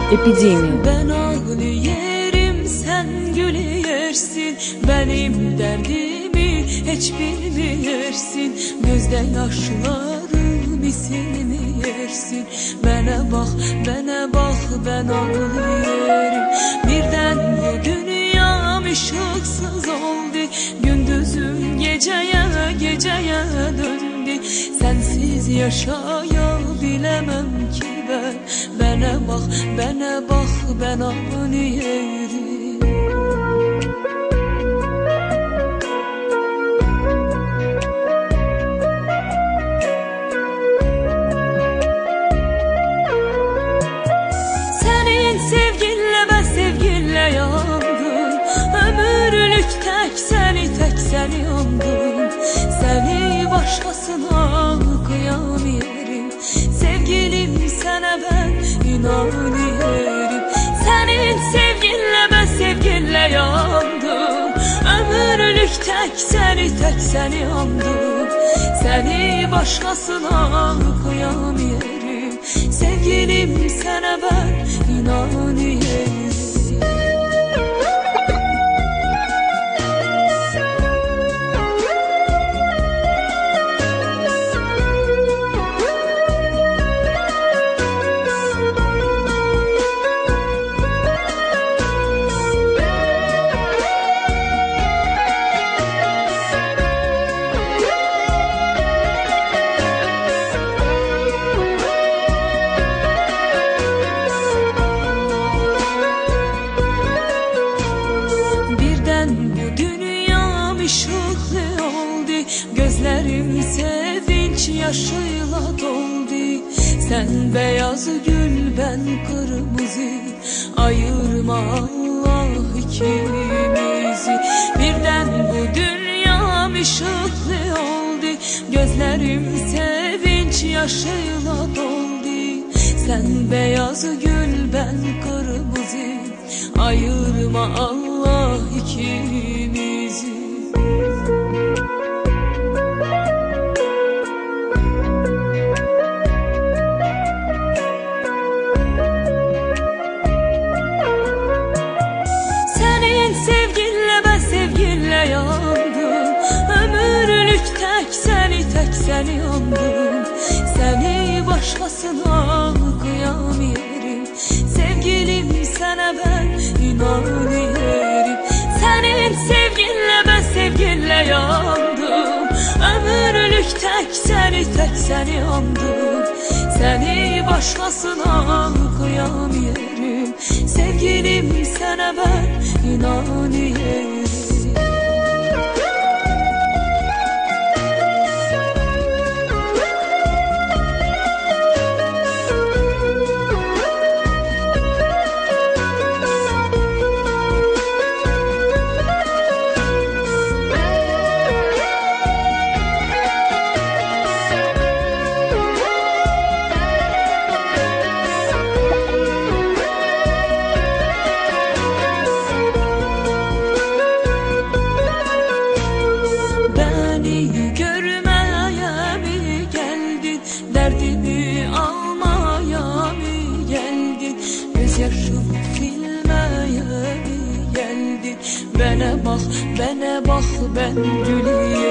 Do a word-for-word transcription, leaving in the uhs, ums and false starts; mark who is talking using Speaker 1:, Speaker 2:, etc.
Speaker 1: Epidemia.
Speaker 2: Ben ağlayırım, sen gülüyorsun. Benim derdimi hiç bilmiyorsun. Gözde yaşlarımı silmiyorsun. Bana bak, bana bak, ben ağlıyorum. Birden bu dünyam ışıksız oldu. Gündüzüm geceye geceye döndü. Sensiz yaşayabilemem ki ben. Bana bak, bana bak, ben ağlıyorum. Senin sevginle ben sevginle yandım. Ömürlük tek seni tek seni yandım. Seni başkasına kıyamıyorum. Sevgilim sana ben inanıyorum. Senin sevginle ben sevginle yandım. Ömürlük tek seni tek seni yandım. Seni başkasına kıyamıyorum. Sevgilim sana ben inanıyorum. Işıklı oldu, gözlerim sevinç yaşıyla doldu. Sen beyaz gül, ben kırmızı, ayırma Allah ikimizi. Birden bu dünyam ışıklı oldu, gözlerim sevinç yaşıyla doldu. Sen beyaz gül, ben kırmızı, ayırma Allah ikimizi. Senin sevginle ben sevginle yandım. Ömürlük tek seni tek seni yandım. Seni başkasına kıyamıyorum. Sevgilim sana ben inanıyorum. Senin sevginle ben sevginle yandım. Ömürlük tek seni tek seni yandım. Seni başkasına kıyamıyorum. Sevgilim sana ben inanıyorum. Derdimi almaya mı geldin? Gözyaşım silmeye mi geldin? Bana bak, bana bak, ben gülüyorum.